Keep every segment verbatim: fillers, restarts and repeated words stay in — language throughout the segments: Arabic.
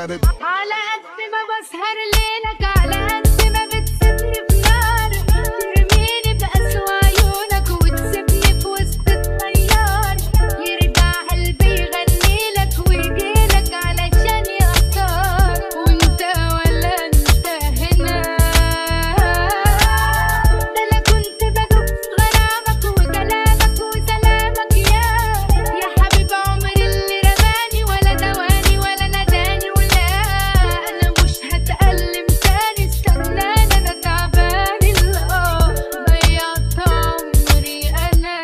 got it. على قد ما بسهر ليلك على قد ما بتسيبني في نار، ترميني بأسوأ عيونك وتسيبني في وسط الطيار، يرجع قلبي يغنيلك ويجيلك علشان يختار، وانت ولا انت هنا. ده انا كنت بدوب في غرامك وكلامك وسلامك يا يا حبيب عمري اللي رماني ولا دواني ولا نداني، ولا انا مش هتألم تاني، استناني انا تعباني الاه ضيعت عمري انا.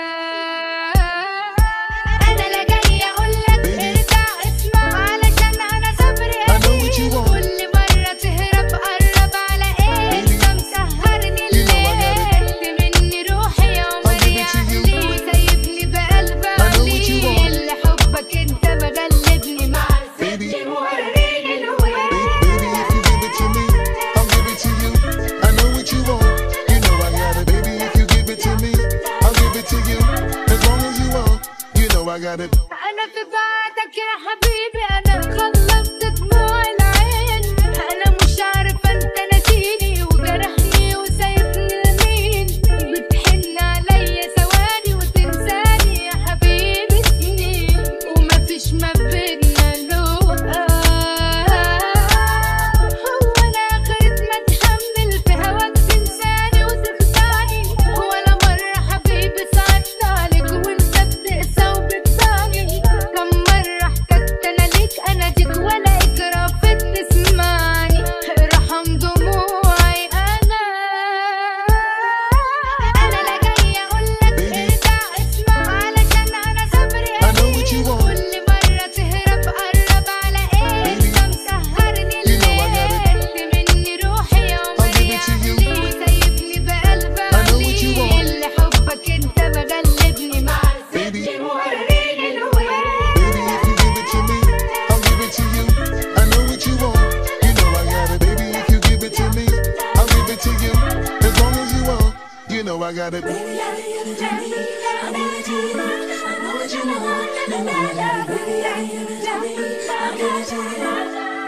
انا لا جاي اقولك ارجع اسمع علشان انا صبري قليل، كل مرة تهرب قرب على ايه انت مسهرني الليل، مني روحي يا عمري يا عقلي وسايبني بقلب عليل، لحبك انت مغلبني مع الست موريني الويل. Baby, if you give it to me, I'll give it to you. I know what you want, you know I got it. Baby, if you give it to me, I'll give it to you. As long as you want, you know I got it. أنا في بعدك يا حبيبي، أنا خلصت دموع العين، أنا مش عارفة أنت ناسيني وجرحني وسايبني لمين، بتحن عليا ثواني وتنساني يا حبيبي سنين، ومفيش ما بينا لقا. هو أنا آخرة ما أتحمل في هواك تنساني وتخدعني، ولا مرة حبيبي صعبت عليك وأنت بتقسى وبتضايق، كم مرة احتجت أنا ليك أناديك ولا إكرافت تسمعني، ارحم دموعي أنا. أنا لا جاي أقولك ارجع اسمع علشان أنا صبري I know what you قليل، want. كل مرة تهرب قرب على إيه أنت مسهرني You know I got it. الليل، مني روحي يا عمري يا it to you. عقلي وسايبني بقلب I know what you want. عليل، لحبك أنت مغلبني مع Baby. الست موريني الويل. Baby, if you give it to me, I'll give it to you. I know what you want, you know I got it. Baby, if you give it to me, I'll give it to you. As long as you want, you know I got it. Baby, I give it to me, I'll give it to you. I know what you want, no matter. Baby, I give it to me, I'll give it to you.